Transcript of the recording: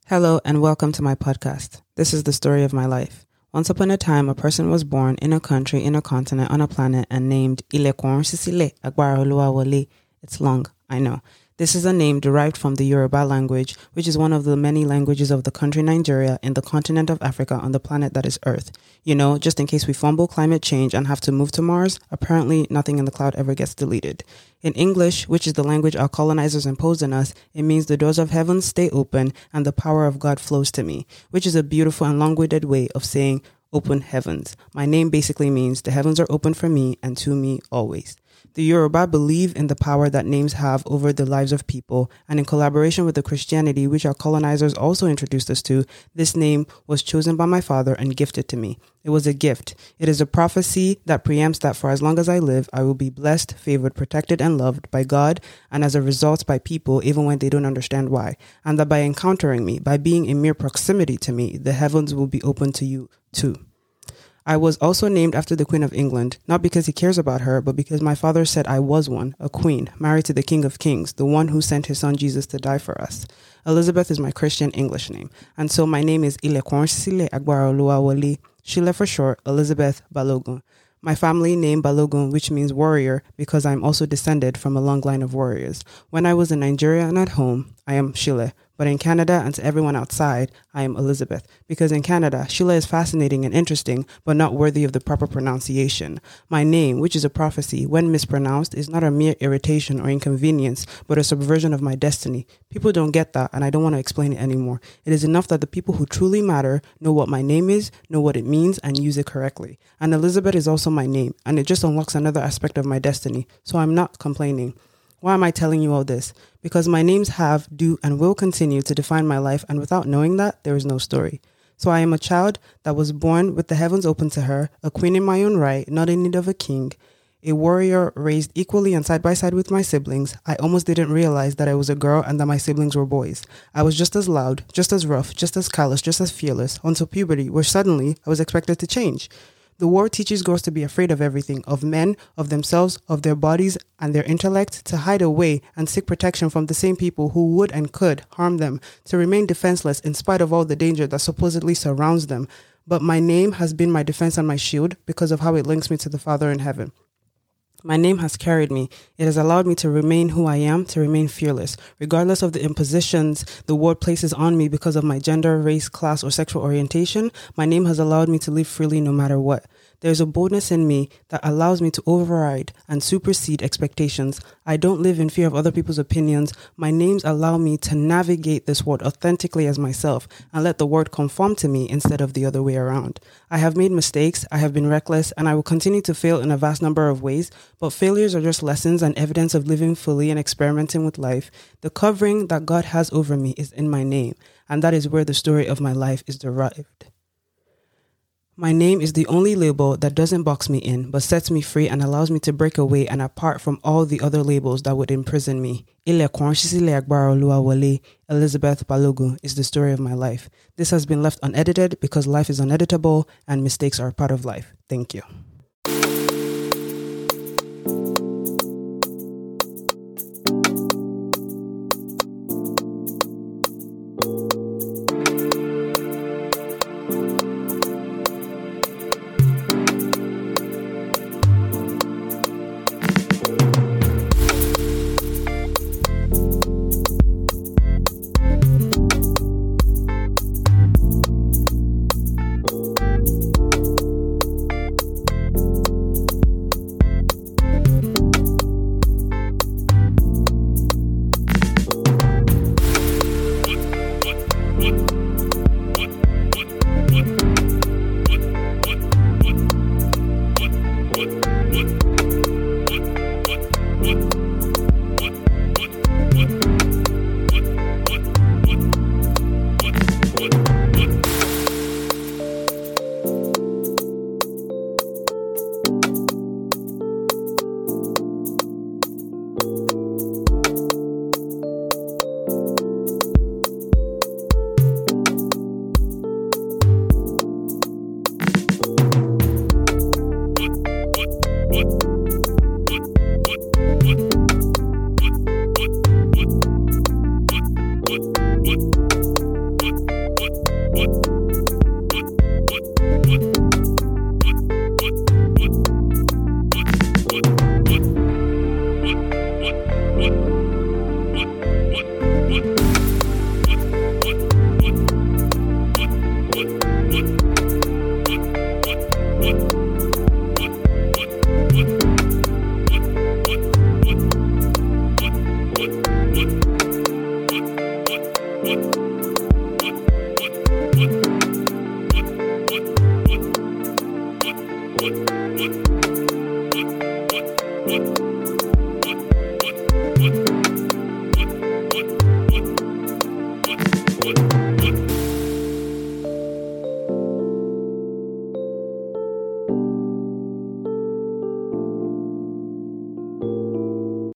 Hello and welcome to my podcast. This is the story of my life. Once upon a time, a person was born in a country, in a continent, on a planet, and named Ilekon Sisile Agbaroluawole. It's long, I know. This is a name derived from the Yoruba language, which is one of the many languages of the country Nigeria in the continent of Africa on the planet that is Earth. You know, just in case we fumble climate change and have to move to Mars, apparently nothing in the cloud ever gets deleted. In English, which is the language our colonizers imposed on us, it means the doors of heaven stay open and the power of God flows to me, which is a beautiful and long-winded way of saying open heavens. My name basically means the heavens are open for me and to me always. The Yoruba believe in the power that names have over the lives of people, and in collaboration with the Christianity which our colonizers also introduced us to, this name was chosen by my father and gifted to me. It was a gift. It is a prophecy that preempts that for as long as I live, I will be blessed, favored, protected, and loved by God, and as a result by people, even when they don't understand why. And that by encountering me, by being in mere proximity to me, the heavens will be open to you too. I was also named after the Queen of England, not because he cares about her, but because my father said I was one, a queen, married to the King of Kings, the one who sent his son Jesus to die for us. Elizabeth is my Christian English name, and so my name is Ilekon Sisile Agbaroluawole, Shile for short, Elizabeth Balogun. My family name Balogun, which means warrior, because I'm also descended from a long line of warriors. When I was in Nigeria and at home, I am Shile. But in Canada and to everyone outside, I am Elizabeth. Because in Canada, Sheila is fascinating and interesting, but not worthy of the proper pronunciation. My name, which is a prophecy, when mispronounced, is not a mere irritation or inconvenience, but a subversion of my destiny. People don't get that, and I don't want to explain it anymore. It is enough that the people who truly matter know what my name is, know what it means, and use it correctly. And Elizabeth is also my name, and it just unlocks another aspect of my destiny, so I'm not complaining. Why am I telling you all this? Because my names have, do, and will continue to define my life, and without knowing that, there is no story. So I am a child that was born with the heavens open to her, a queen in my own right, not in need of a king, a warrior raised equally and side by side with my siblings. I almost didn't realize that I was a girl and that my siblings were boys. I was just as loud, just as rough, just as callous, just as fearless, until puberty, where suddenly I was expected to change. The war teaches girls to be afraid of everything, of men, of themselves, of their bodies and their intellect, to hide away and seek protection from the same people who would and could harm them, to remain defenseless in spite of all the danger that supposedly surrounds them. But my name has been my defense and my shield because of how it links me to the Father in heaven. My name has carried me. It has allowed me to remain who I am, to remain fearless, regardless of the impositions the world places on me because of my gender, race, class, or sexual orientation. My name has allowed me to live freely no matter what. There's a boldness in me that allows me to override and supersede expectations. I don't live in fear of other people's opinions. My names allow me to navigate this world authentically as myself and let the world conform to me instead of the other way around. I have made mistakes, I have been reckless, and I will continue to fail in a vast number of ways, but failures are just lessons and evidence of living fully and experimenting with life. The covering that God has over me is in my name, and that is where the story of my life is derived. My name is the only label that doesn't box me in, but sets me free and allows me to break away and apart from all the other labels that would imprison me. Ilekon Sisile Agbaroluawole, Elizabeth Balogun is the story of my life. This has been left unedited because life is uneditable and mistakes are a part of life. Thank you. What?